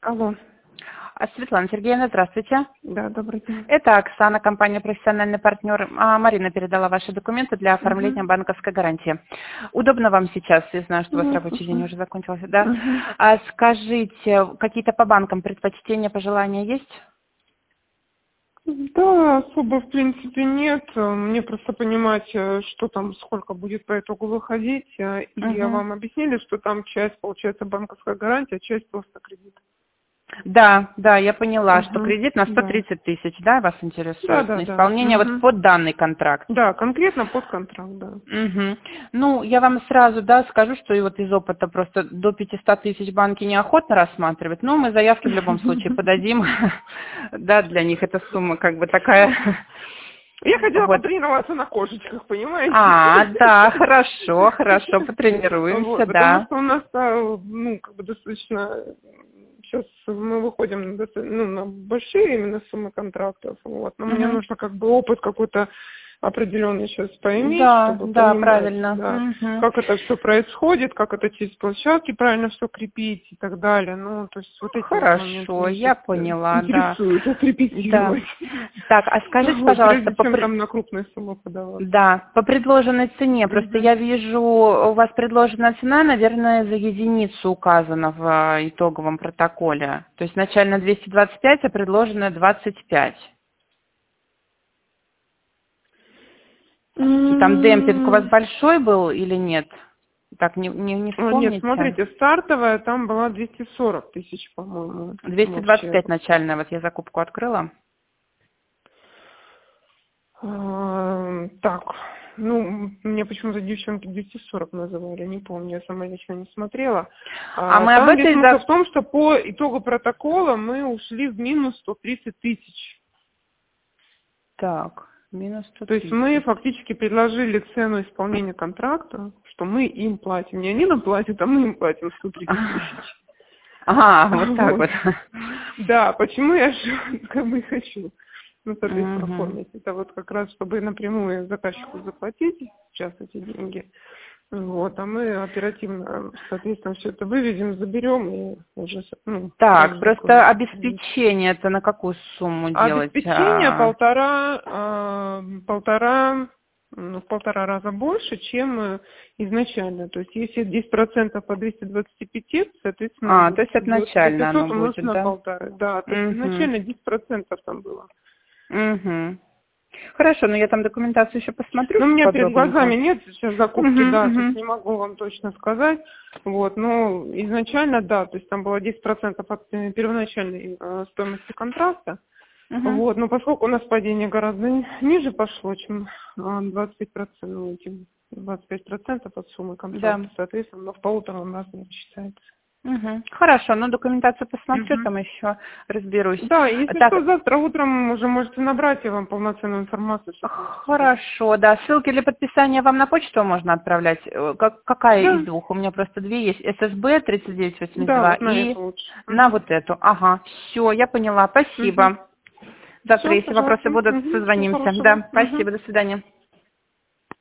Алло. Светлана Сергеевна, здравствуйте. Да, добрый день. Это Оксана, компания «Профессиональный партнер». Марина передала ваши документы для оформления банковской гарантии. Удобно вам сейчас? Я знаю, что у вас рабочий день уже закончился. Да? Скажите, какие-то по банкам предпочтения, пожелания есть? Да, особо в принципе нет. Мне просто понимать, что там, сколько будет по итогу выходить. И вам объяснили, что там часть, получается, банковская гарантия, часть просто кредит. Да, я поняла, что кредит на 130 тысяч, да, вас интересует? Да. На исполнение вот под данный контракт. Да, конкретно под контракт, да. Ну, я вам сразу, скажу, что и вот из опыта просто до 500 тысяч банки неохотно рассматривают, но мы заявки в любом случае подадим, да, для них эта сумма как бы такая. Я хотела потренироваться на кошечках, понимаете? Да, хорошо, потренируемся, да. Потому что у нас, как бы достаточно... Сейчас мы выходим на большие именно суммы контрактов, вот. Но мне нужно как бы опыт какой-то определенный сейчас поиметь, чтобы понимать, правильно. как это все происходит, как это через площадки правильно все крепить и так далее. Ну, то есть вот эти Хорошо, я поняла, интересует отрепетировать. Так, а скажите, пожалуйста, там на крупные суммы подавать. Да, по предложенной цене. Просто я вижу, у вас предложенная цена, наверное, за единицу указана в итоговом протоколе. То есть начально 225, а предложенная 25. Там демпинг у вас большой был или нет? Так, не вспомните? Нет, смотрите, стартовая там была 240 тысяч, по-моему. 225 начальная, вот я закупку открыла. Так, мне почему-то девчонки 240 называли, не помню, я сама лично не смотрела. Мы там об этой смысл в том, что по итогу протокола мы ушли в минус 130 тысяч. Так, минус 130. То есть мы фактически предложили цену исполнения контракта, что мы им платим. Не они нам платят, а мы им платим 130 тысяч. Вот так вот. Да, почему я как бы и хочу. Соответственно, оформить. Это вот как раз, чтобы напрямую заказчику заплатить сейчас эти деньги. Вот, а мы оперативно, соответственно, все это выведем, заберем и уже... Так, просто обеспечение это на какую сумму делать? Обеспечение в полтора раза больше, чем изначально. То есть если 10% по 225, соответственно... то есть это начально оно будет, на полтора. Да, то есть изначально 10% там было. Хорошо, но я там документацию еще посмотрю. У меня перед глазами нет сейчас закупки, сейчас не могу вам точно сказать. Вот, но изначально, да, то есть там было 10% от первоначальной стоимости контракта. Вот, но поскольку у нас падение гораздо ниже пошло, чем 25%, 25% от суммы контракта, соответственно, в полутора раза не считается. Хорошо, документацию посмотрю, там еще разберусь. Да, если что, завтра утром уже можете набрать, я вам полноценную информацию. Хорошо, да. Ссылки для подписания вам на почту можно отправлять. Какая из двух? У меня просто две есть. ССБ 3982 и на вот эту. Все, я поняла. Спасибо. Завтра, если вопросы будут, созвонимся. Да, спасибо, до свидания.